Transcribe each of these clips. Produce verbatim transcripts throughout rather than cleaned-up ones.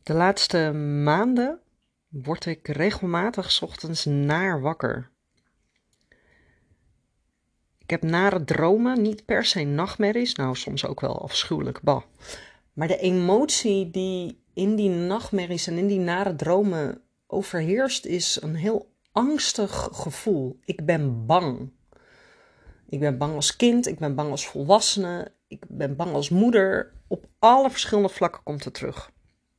De laatste maanden word ik regelmatig 's ochtends naar wakker. Ik heb nare dromen, niet per se nachtmerries, nou soms ook wel afschuwelijk, bah. Maar de emotie die in die nachtmerries en in die nare dromen overheerst is een heel angstig gevoel. Ik ben bang. Ik ben bang als kind, ik ben bang als volwassene, ik ben bang als moeder. Op alle verschillende vlakken komt het terug.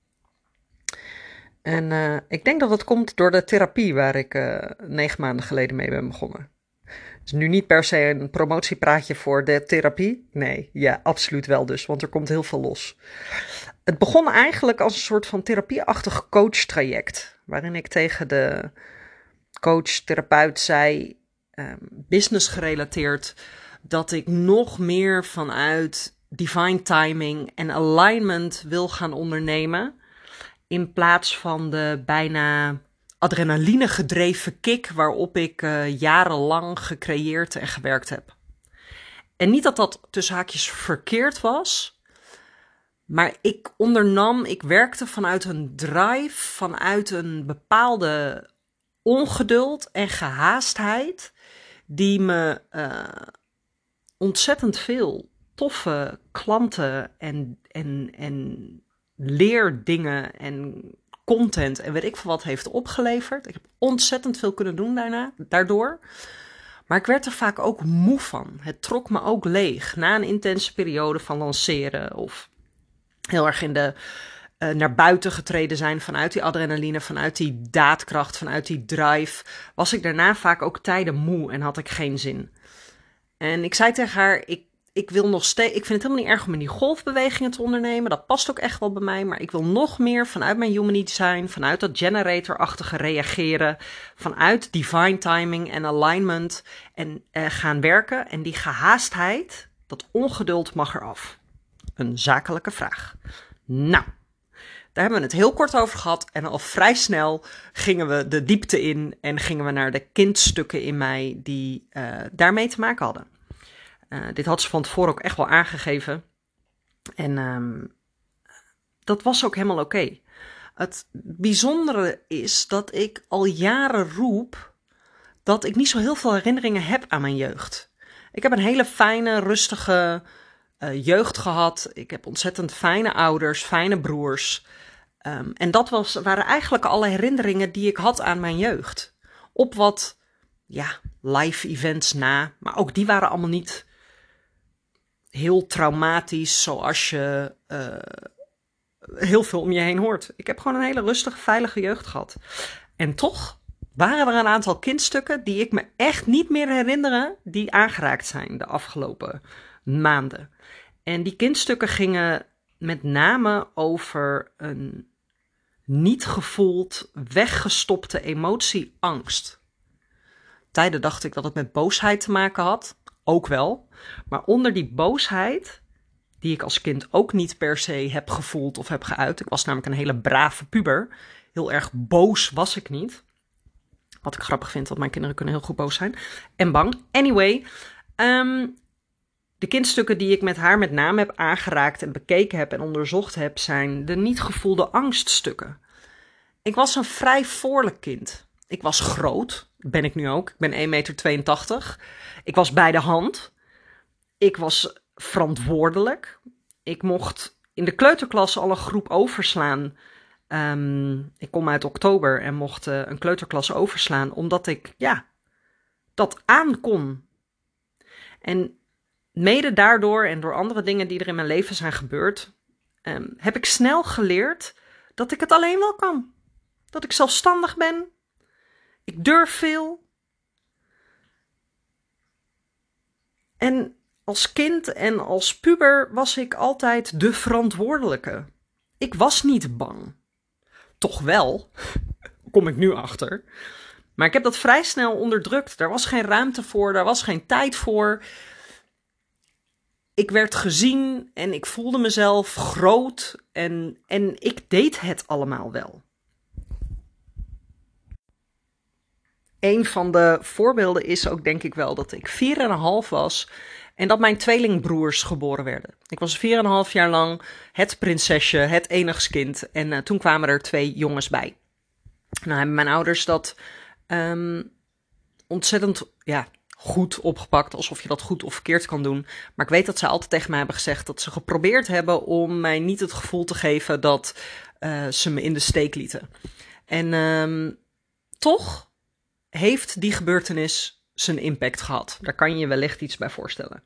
En uh, ik denk dat het komt door de therapie waar ik uh, negen maanden geleden mee ben begonnen. Het is nu niet per se een promotiepraatje voor de therapie. Nee, ja, absoluut wel dus, want er komt heel veel los. Het begon eigenlijk als een soort van therapieachtig coachtraject, waarin ik tegen de coach, therapeut zei, um, business gerelateerd, dat ik nog meer vanuit divine timing en alignment wil gaan ondernemen, in plaats van de bijna adrenaline gedreven kick waarop ik uh, jarenlang gecreëerd en gewerkt heb. En niet dat dat tussen haakjes verkeerd was, maar ik ondernam, ik werkte vanuit een drive, vanuit een bepaalde ongeduld en gehaastheid die me uh, ontzettend veel toffe klanten en, en, en leerdingen en content en weet ik veel wat heeft opgeleverd. Ik heb ontzettend veel kunnen doen daarna, daardoor. Maar ik werd er vaak ook moe van. Het trok me ook leeg. Na een intense periode van lanceren of heel erg in de uh, naar buiten getreden zijn vanuit die adrenaline, vanuit die daadkracht, vanuit die drive, was ik daarna vaak ook tijden moe en had ik geen zin. En ik zei tegen haar, ik Ik wil nog steeds, ik vind het helemaal niet erg om in die golfbewegingen te ondernemen. Dat past ook echt wel bij mij. Maar ik wil nog meer vanuit mijn human design, vanuit dat generator-achtige reageren, vanuit divine timing en alignment en uh, gaan werken. En die gehaastheid, dat ongeduld mag eraf. Een zakelijke vraag. Nou, daar hebben we het heel kort over gehad. En al vrij snel gingen we de diepte in en gingen we naar de kindstukken in mij die uh, daarmee te maken hadden. Uh, dit had ze van tevoren ook echt wel aangegeven. En um, dat was ook helemaal oké. Okay. Het bijzondere is dat ik al jaren roep dat ik niet zo heel veel herinneringen heb aan mijn jeugd. Ik heb een hele fijne, rustige uh, jeugd gehad. Ik heb ontzettend fijne ouders, fijne broers. Um, en dat was, waren eigenlijk alle herinneringen die ik had aan mijn jeugd. Op wat, ja, live events na. Maar ook die waren allemaal niet heel traumatisch, zoals je uh, heel veel om je heen hoort. Ik heb gewoon een hele rustige, veilige jeugd gehad. En toch waren er een aantal kindstukken die ik me echt niet meer herinneren, die aangeraakt zijn de afgelopen maanden. En die kindstukken gingen met name over een niet gevoeld, weggestopte emotie, angst. Tijden dacht ik dat het met boosheid te maken had. Ook wel. Maar onder die boosheid, die ik als kind ook niet per se heb gevoeld of heb geuit. Ik was namelijk een hele brave puber. Heel erg boos was ik niet. Wat ik grappig vind, want mijn kinderen kunnen heel goed boos zijn. En bang. Anyway, um, de kindstukken die ik met haar met name heb aangeraakt en bekeken heb en onderzocht heb, zijn de niet gevoelde angststukken. Ik was een vrij voorlijk kind. Ik was groot, ben ik nu ook. Ik ben één komma tweeëntachtig meter. Ik was bij de hand. Ik was verantwoordelijk. Ik mocht in de kleuterklas al een groep overslaan. Um, ik kom uit oktober en mocht uh, een kleuterklas overslaan, omdat ik, ja, dat aan kon. En mede daardoor en door andere dingen die er in mijn leven zijn gebeurd, um, heb ik snel geleerd dat ik het alleen wel kan. Dat ik zelfstandig ben. Ik durf veel. En als kind en als puber was ik altijd de verantwoordelijke. Ik was niet bang. Toch wel, kom ik nu achter. Maar ik heb dat vrij snel onderdrukt. Daar was geen ruimte voor, daar was geen tijd voor. Ik werd gezien en ik voelde mezelf groot en, en ik deed het allemaal wel. Een van de voorbeelden is ook denk ik wel dat ik vier en een half was en dat mijn tweelingbroers geboren werden. Ik was vier en een half jaar lang het prinsesje, het enigskind en uh, toen kwamen er twee jongens bij. Nou hebben mijn ouders dat um, ontzettend ja, goed opgepakt, alsof je dat goed of verkeerd kan doen. Maar ik weet dat ze altijd tegen mij hebben gezegd dat ze geprobeerd hebben om mij niet het gevoel te geven dat uh, ze me in de steek lieten. En um, toch heeft die gebeurtenis zijn impact gehad. Daar kan je je wellicht iets bij voorstellen.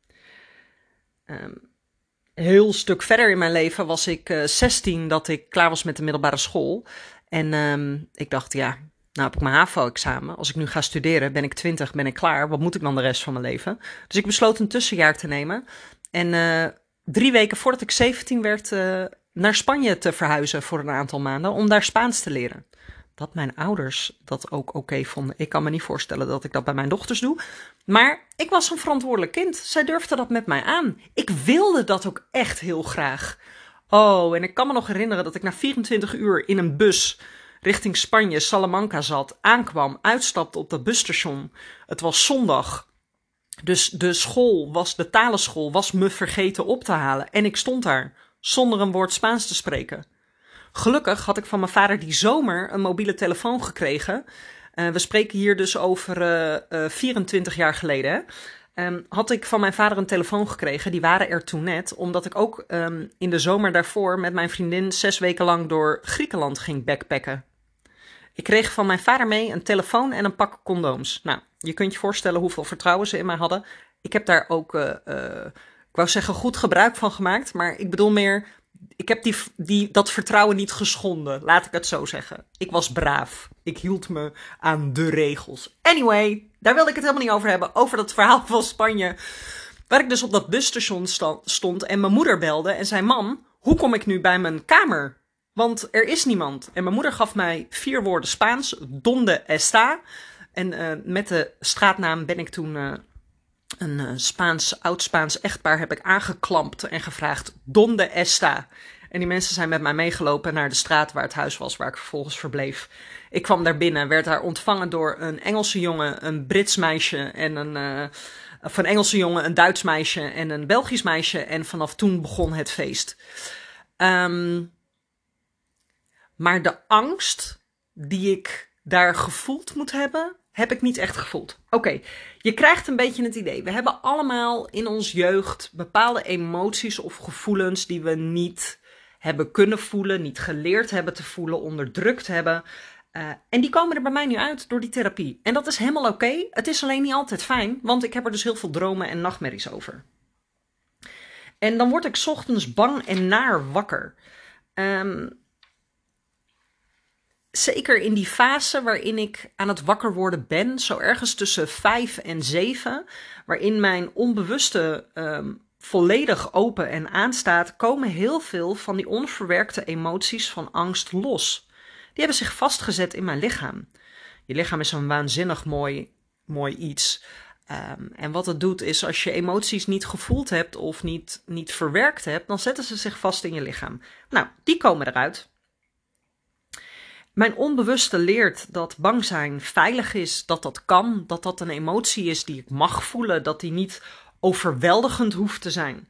Um, een heel stuk verder in mijn leven was ik uh, zestien dat ik klaar was met de middelbare school. En um, ik dacht, ja, nou heb ik mijn HAVO-examen. Als ik nu ga studeren, ben ik twintig, ben ik klaar. Wat moet ik dan de rest van mijn leven? Dus ik besloot een tussenjaar te nemen. En uh, drie weken voordat ik zeventien werd, uh, naar Spanje te verhuizen voor een aantal maanden. Om daar Spaans te leren. Dat mijn ouders dat ook oké okay vonden. Ik kan me niet voorstellen dat ik dat bij mijn dochters doe. Maar ik was een verantwoordelijk kind. Zij durfden dat met mij aan. Ik wilde dat ook echt heel graag. Oh, en ik kan me nog herinneren dat ik na vierentwintig uur in een bus richting Spanje, Salamanca zat, aankwam, uitstapte op dat busstation. Het was zondag. Dus de school, was, de talenschool, was me vergeten op te halen. En ik stond daar, zonder een woord Spaans te spreken. Gelukkig had ik van mijn vader die zomer een mobiele telefoon gekregen. Uh, we spreken hier dus over uh, uh, vierentwintig jaar geleden. Hè? Um, had ik van mijn vader een telefoon gekregen. Die waren er toen net. Omdat ik ook um, in de zomer daarvoor met mijn vriendin zes weken lang door Griekenland ging backpacken. Ik kreeg van mijn vader mee een telefoon en een pak condooms. Nou, je kunt je voorstellen hoeveel vertrouwen ze in mij hadden. Ik heb daar ook, uh, uh, ik wou zeggen, goed gebruik van gemaakt. Maar ik bedoel meer, ik heb die, die, dat vertrouwen niet geschonden. Laat ik het zo zeggen. Ik was braaf. Ik hield me aan de regels. Anyway, daar wilde ik het helemaal niet over hebben. Over dat verhaal van Spanje. Waar ik dus op dat busstation stond en mijn moeder belde en zei: mam, hoe kom ik nu bij mijn kamer? Want er is niemand. En mijn moeder gaf mij vier woorden Spaans. Donde está? En uh, met de straatnaam ben ik toen uh, een uh, Spaans, oud-Spaans echtpaar heb ik aangeklampt en gevraagd: Donde está? En die mensen zijn met mij meegelopen naar de straat waar het huis was, waar ik vervolgens verbleef. Ik kwam daar binnen, werd daar ontvangen door een Engelse jongen, een Brits meisje en een... Uh, van een Engelse jongen, een Duits meisje en een Belgisch meisje. En vanaf toen begon het feest. Um, maar de angst die ik daar gevoeld moet hebben, heb ik niet echt gevoeld. Oké, okay, je krijgt een beetje het idee. We hebben allemaal in ons jeugd bepaalde emoties of gevoelens die we niet hebben kunnen voelen, niet geleerd hebben te voelen, onderdrukt hebben. Uh, en die komen er bij mij nu uit door die therapie. En dat is helemaal oké. Okay. Het is alleen niet altijd fijn, want ik heb er dus heel veel dromen en nachtmerries over. En dan word ik 's ochtends bang en naar wakker. Um, zeker in die fase waarin ik aan het wakker worden ben, zo ergens tussen vijf en zeven, waarin mijn onbewuste um, volledig open en aanstaat, komen heel veel van die onverwerkte emoties van angst los. Die hebben zich vastgezet in mijn lichaam. Je lichaam is een waanzinnig mooi, mooi iets. Um, en wat het doet is, als je emoties niet gevoeld hebt of niet, niet verwerkt hebt, dan zetten ze zich vast in je lichaam. Nou, die komen eruit. Mijn onbewuste leert dat bang zijn veilig is, dat dat kan, dat dat een emotie is die ik mag voelen, dat die niet overweldigend hoeft te zijn.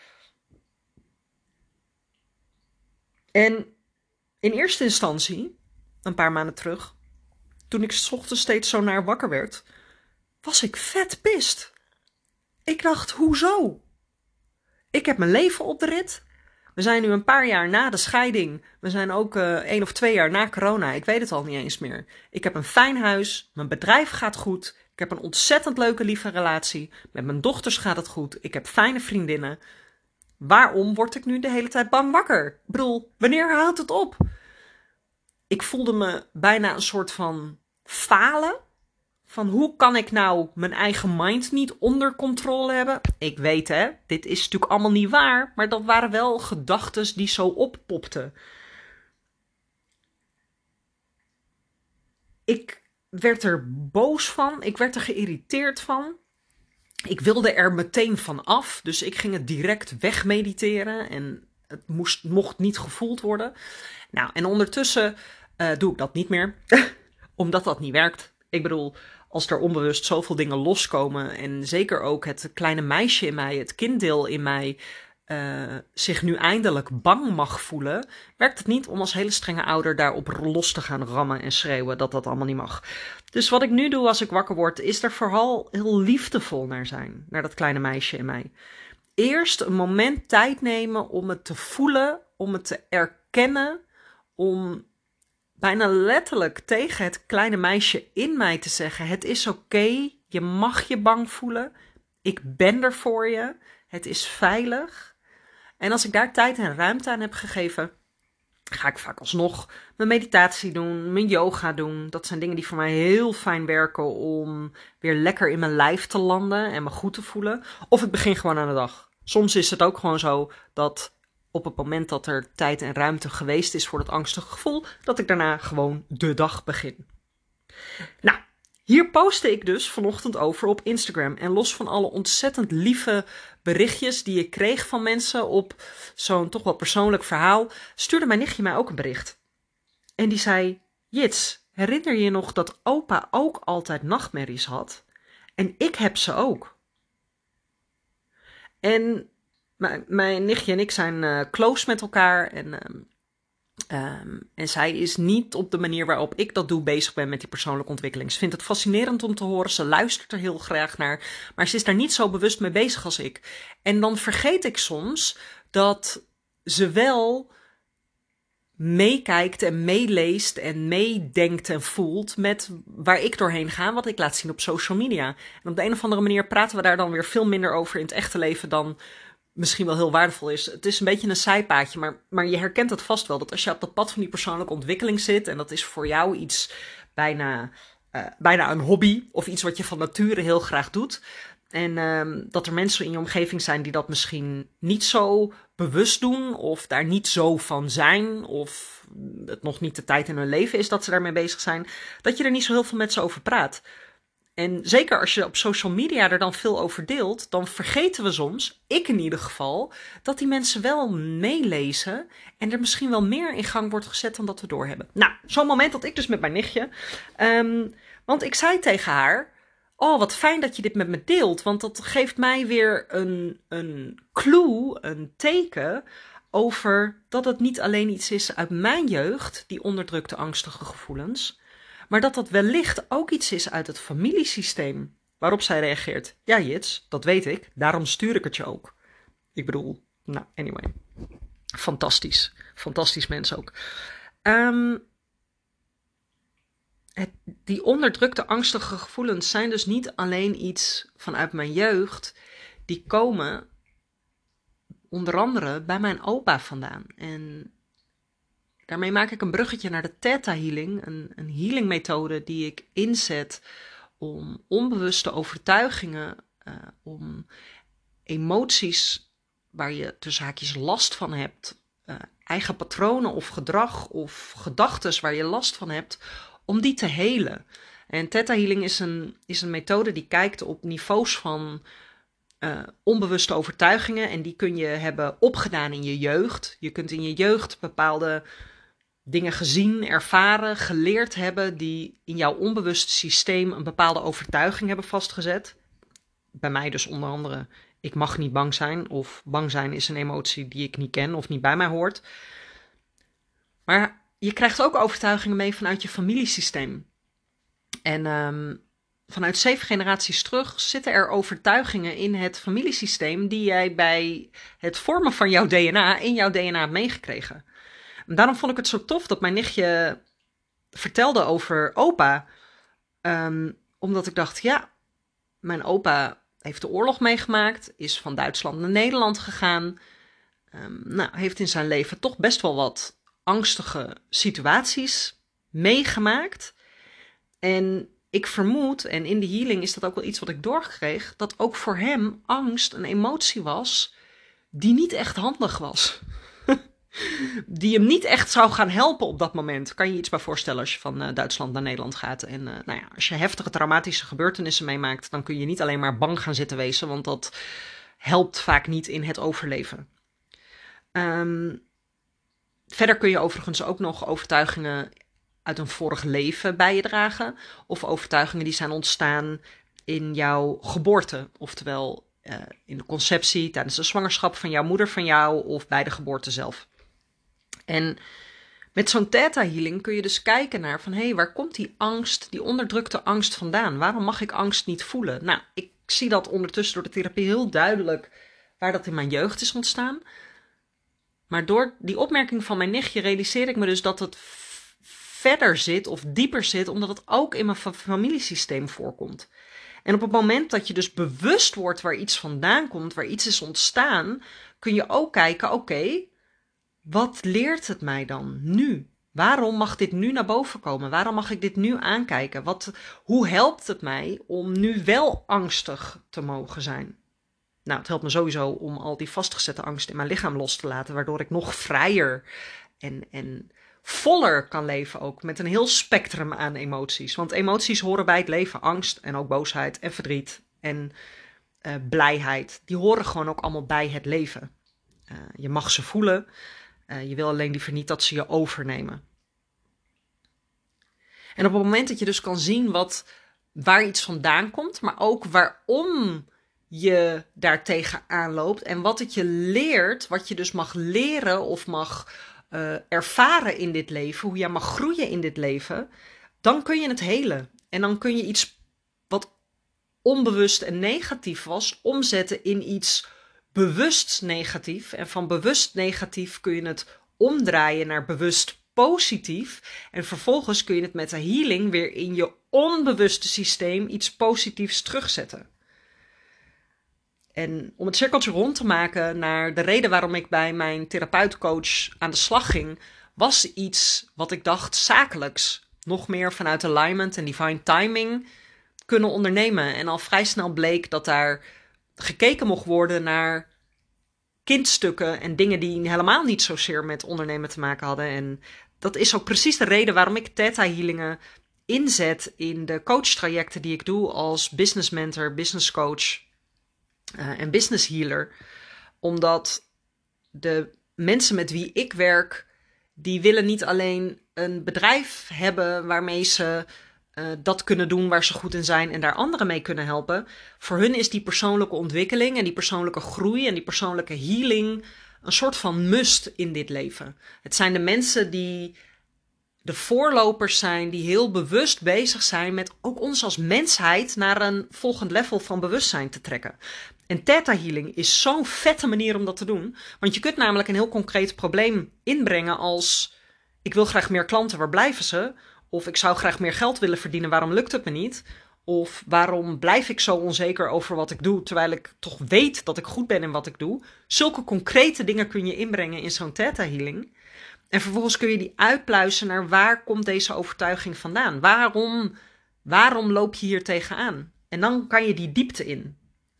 En in eerste instantie, een paar maanden terug, toen ik 's ochtends steeds zo naar wakker werd, was ik vet pist. Ik dacht, hoezo? Ik heb mijn leven op de rit. We zijn nu een paar jaar na de scheiding. We zijn ook uh, één of twee jaar na corona. Ik weet het al niet eens meer. Ik heb een fijn huis. Mijn bedrijf gaat goed. Ik heb een ontzettend leuke, lieve relatie. Met mijn dochters gaat het goed. Ik heb fijne vriendinnen. Waarom word ik nu de hele tijd bang wakker? Ik bedoel, wanneer houdt het op? Ik voelde me bijna een soort van falen. Van hoe kan ik nou mijn eigen mind niet onder controle hebben? Ik weet hè, dit is natuurlijk allemaal niet waar. Maar dat waren wel gedachtes die zo oppopten. Ik werd er boos van. Ik werd er geïrriteerd van. Ik wilde er meteen van af. Dus ik ging het direct wegmediteren. En het moest, mocht niet gevoeld worden. Nou, en ondertussen uh, doe ik dat niet meer. Omdat dat niet werkt. Ik bedoel, als er onbewust zoveel dingen loskomen en zeker ook het kleine meisje in mij, het kinddeel in mij, uh, zich nu eindelijk bang mag voelen, werkt het niet om als hele strenge ouder daarop los te gaan rammen en schreeuwen dat dat allemaal niet mag. Dus wat ik nu doe als ik wakker word, is er vooral heel liefdevol naar zijn, naar dat kleine meisje in mij. Eerst een moment tijd nemen om het te voelen, om het te erkennen, om bijna letterlijk tegen het kleine meisje in mij te zeggen: het is oké, je mag je bang voelen, ik ben er voor je, het is veilig. En als ik daar tijd en ruimte aan heb gegeven, ga ik vaak alsnog mijn meditatie doen, mijn yoga doen. Dat zijn dingen die voor mij heel fijn werken om weer lekker in mijn lijf te landen en me goed te voelen. Of ik begin gewoon aan de dag. Soms is het ook gewoon zo dat op het moment dat er tijd en ruimte geweest is voor dat angstige gevoel, dat ik daarna gewoon de dag begin. Nou, hier postte ik dus vanochtend over op Instagram. En los van alle ontzettend lieve berichtjes die ik kreeg van mensen op zo'n toch wel persoonlijk verhaal, stuurde mijn nichtje mij ook een bericht. En die zei: Jits, herinner je je nog dat opa ook altijd nachtmerries had? En ik heb ze ook. En mijn, mijn nichtje en ik zijn uh, close met elkaar. En, um, um, en zij is niet op de manier waarop ik dat doe bezig ben met die persoonlijke ontwikkeling. Ze vindt het fascinerend om te horen. Ze luistert er heel graag naar. Maar ze is daar niet zo bewust mee bezig als ik. En dan vergeet ik soms dat ze wel meekijkt en meeleest en meedenkt en voelt met waar ik doorheen ga, wat ik laat zien op social media. En op de een of andere manier praten we daar dan weer veel minder over in het echte leven dan misschien wel heel waardevol is. Het is een beetje een zijpaadje, maar, maar je herkent het vast wel. Dat als je op dat pad van die persoonlijke ontwikkeling zit, en dat is voor jou iets bijna, uh, bijna een hobby, of iets wat je van nature heel graag doet. En um, dat er mensen in je omgeving zijn die dat misschien niet zo bewust doen, of daar niet zo van zijn, of het nog niet de tijd in hun leven is dat ze daarmee bezig zijn, dat je er niet zo heel veel met ze over praat. En zeker als je op social media er dan veel over deelt, dan vergeten we soms, ik in ieder geval, dat die mensen wel meelezen en er misschien wel meer in gang wordt gezet dan dat we doorhebben. Nou, zo'n moment had ik dus met mijn nichtje. Um, want ik zei tegen haar: oh, wat fijn dat je dit met me deelt, want dat geeft mij weer een, een clue, een teken over dat het niet alleen iets is uit mijn jeugd, die onderdrukte angstige gevoelens, maar dat dat wellicht ook iets is uit het familiesysteem. Waarop zij reageert: ja, Jits, dat weet ik, daarom stuur ik het je ook. Ik bedoel, nou, anyway. Fantastisch. Fantastisch mens ook. Um, het, die onderdrukte angstige gevoelens zijn dus niet alleen iets vanuit mijn jeugd. Die komen onder andere bij mijn opa vandaan. En daarmee maak ik een bruggetje naar de Theta Healing, een, een healingmethode die ik inzet om onbewuste overtuigingen, uh, om emoties waar je tussen haakjes last van hebt, uh, eigen patronen of gedrag of gedachtes waar je last van hebt, om die te helen. En Theta Healing is een, is een methode die kijkt op niveaus van Uh, onbewuste overtuigingen, en die kun je hebben opgedaan in je jeugd. Je kunt in je jeugd bepaalde dingen gezien, ervaren, geleerd hebben die in jouw onbewuste systeem een bepaalde overtuiging hebben vastgezet. Bij mij dus onder andere: ik mag niet bang zijn, of bang zijn is een emotie die ik niet ken of niet bij mij hoort. Maar je krijgt ook overtuigingen mee vanuit je familiesysteem. En um, vanuit zeven generaties terug zitten er overtuigingen in het familiesysteem die jij bij het vormen van jouw D N A in jouw D N A hebt meegekregen. En daarom vond ik het zo tof dat mijn nichtje vertelde over opa. Um, omdat ik dacht, ja, mijn opa heeft de oorlog meegemaakt, is van Duitsland naar Nederland gegaan. Um, nou, heeft in zijn leven toch best wel wat angstige situaties meegemaakt. En ik vermoed, en in de healing is dat ook wel iets wat ik doorkreeg, dat ook voor hem angst een emotie was die niet echt handig was. Die hem niet echt zou gaan helpen op dat moment. Kan je je iets bij voorstellen als je van uh, Duitsland naar Nederland gaat. En uh, nou ja, als je heftige traumatische gebeurtenissen meemaakt, dan kun je niet alleen maar bang gaan zitten wezen, want dat helpt vaak niet in het overleven. Um, verder kun je overigens ook nog overtuigingen uit een vorig leven bij je dragen, of overtuigingen die zijn ontstaan in jouw geboorte, oftewel uh, in de conceptie, tijdens de zwangerschap van jouw moeder van jou of bij de geboorte zelf. En met zo'n theta healing kun je dus kijken naar van, hé, hey, waar komt die angst, die onderdrukte angst vandaan? Waarom mag ik angst niet voelen? Nou, ik zie dat ondertussen door de therapie heel duidelijk waar dat in mijn jeugd is ontstaan. Maar door die opmerking van mijn nichtje realiseer ik me dus dat het f- verder zit of dieper zit, omdat het ook in mijn fa- familiesysteem voorkomt. En op het moment dat je dus bewust wordt waar iets vandaan komt, waar iets is ontstaan, kun je ook kijken, oké, okay, wat leert het mij dan nu? Waarom mag dit nu naar boven komen? Waarom mag ik dit nu aankijken? Wat, hoe helpt het mij om nu wel angstig te mogen zijn? Nou, het helpt me sowieso om al die vastgezette angst in mijn lichaam los te laten, waardoor ik nog vrijer en, en voller kan leven ook, met een heel spectrum aan emoties. Want emoties horen bij het leven, angst en ook boosheid en verdriet en uh, blijheid. Die horen gewoon ook allemaal bij het leven. Uh, je mag ze voelen, uh, je wil alleen liever niet dat ze je overnemen. En op het moment dat je dus kan zien wat, waar iets vandaan komt, maar ook waarom je daartegen aanloopt en wat het je leert, wat je dus mag leren of mag uh, ervaren in dit leven, hoe jij mag groeien in dit leven, dan kun je het helen. En dan kun je iets wat onbewust en negatief was, omzetten in iets bewust negatief. En van bewust negatief kun je het omdraaien naar bewust positief. En vervolgens kun je het met de healing weer in je onbewuste systeem iets positiefs terugzetten. En om het cirkeltje rond te maken naar de reden waarom ik bij mijn therapeutcoach aan de slag ging, was iets wat ik dacht zakelijks. Nog meer vanuit alignment en divine timing kunnen ondernemen. En al vrij snel bleek dat daar gekeken mocht worden naar kindstukken en dingen die helemaal niet zozeer met ondernemen te maken hadden. En dat is ook precies de reden waarom ik theta healingen inzet in de coachtrajecten die ik doe als business mentor, business coach uh, en business healer. Omdat de mensen met wie ik werk, die willen niet alleen een bedrijf hebben waarmee ze uh, dat kunnen doen waar ze goed in zijn en daar anderen mee kunnen helpen. Voor hun is die persoonlijke ontwikkeling en die persoonlijke groei en die persoonlijke healing een soort van must in dit leven. Het zijn de mensen die de voorlopers zijn, die heel bewust bezig zijn met ook ons als mensheid naar een volgend level van bewustzijn te trekken. En theta healing is zo'n vette manier om dat te doen. Want je kunt namelijk een heel concreet probleem inbrengen als ik wil graag meer klanten, waar blijven ze? Of ik zou graag meer geld willen verdienen, waarom lukt het me niet? Of waarom blijf ik zo onzeker over wat ik doe, terwijl ik toch weet dat ik goed ben in wat ik doe? Zulke concrete dingen kun je inbrengen in zo'n theta healing. En vervolgens kun je die uitpluizen naar waar komt deze overtuiging vandaan? Waarom, waarom loop je hier tegenaan? En dan kan je die diepte in.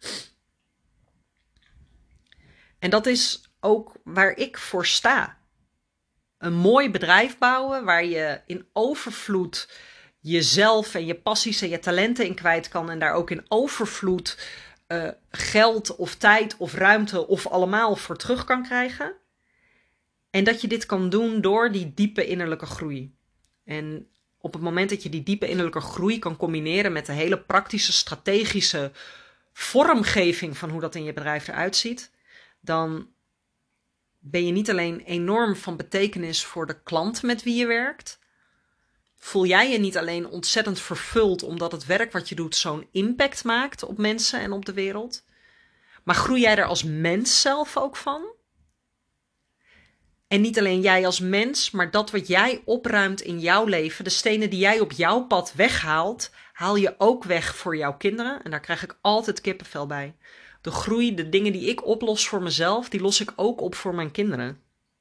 En dat is ook waar ik voor sta. Een mooi bedrijf bouwen waar je in overvloed jezelf en je passies en je talenten in kwijt kan. En daar ook in overvloed uh, geld of tijd of ruimte of allemaal voor terug kan krijgen. En dat je dit kan doen door die diepe innerlijke groei. En op het moment dat je die diepe innerlijke groei kan combineren met de hele praktische, strategische vormgeving van hoe dat in je bedrijf eruit ziet, dan ben je niet alleen enorm van betekenis voor de klant met wie je werkt. Voel jij je niet alleen ontzettend vervuld omdat het werk wat je doet zo'n impact maakt op mensen en op de wereld, maar groei jij er als mens zelf ook van? En niet alleen jij als mens, maar dat wat jij opruimt in jouw leven, de stenen die jij op jouw pad weghaalt, haal je ook weg voor jouw kinderen. En daar krijg ik altijd kippenvel bij. De groei, de dingen die ik oplos voor mezelf, die los ik ook op voor mijn kinderen.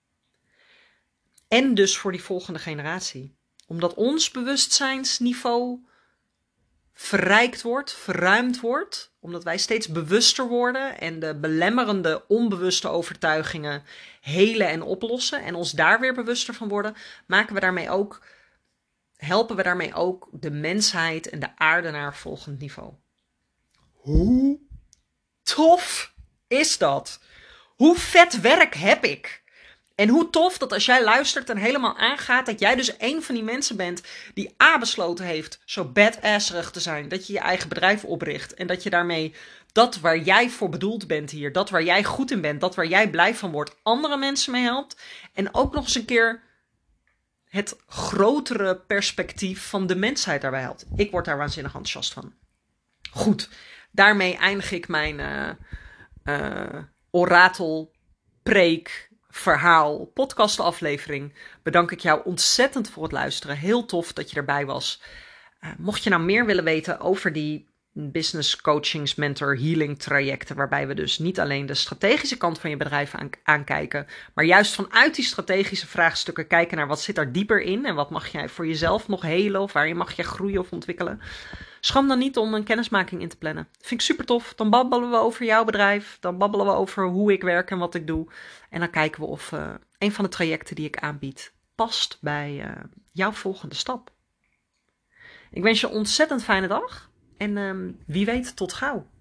En dus voor die volgende generatie. Omdat ons bewustzijnsniveau verrijkt wordt, verruimd wordt. Omdat wij steeds bewuster worden en de belemmerende, onbewuste overtuigingen helen en oplossen. En ons daar weer bewuster van worden, maken we daarmee ook, helpen we daarmee ook de mensheid en de aarde naar een volgend niveau. Hoe tof is dat? Hoe vet werk heb ik? En hoe tof dat als jij luistert en helemaal aangaat, dat jij dus een van die mensen bent die A besloten heeft zo badasserig te zijn. Dat je je eigen bedrijf opricht en dat je daarmee dat waar jij voor bedoeld bent hier, dat waar jij goed in bent, dat waar jij blij van wordt, andere mensen mee helpt. En ook nog eens een keer het grotere perspectief van de mensheid daarbij helpt. Ik word daar waanzinnig enthousiast van. Goed, daarmee eindig ik mijn uh, uh, oratel, preek, verhaal, podcastaflevering. Bedank ik jou ontzettend voor het luisteren. Heel tof dat je erbij was. Uh, mocht je nou meer willen weten over die business coachings, mentor, healing trajecten, waarbij we dus niet alleen de strategische kant van je bedrijf aan, aankijken, maar juist vanuit die strategische vraagstukken kijken naar wat zit er dieper in en wat mag jij voor jezelf nog helen of waarin mag je groeien of ontwikkelen. Scham dan niet om een kennismaking in te plannen. Vind ik super tof. Dan babbelen we over jouw bedrijf. Dan babbelen we over hoe ik werk en wat ik doe. En dan kijken we of uh, een van de trajecten die ik aanbied past bij uh, jouw volgende stap. Ik wens je een ontzettend fijne dag. En um, wie weet tot gauw.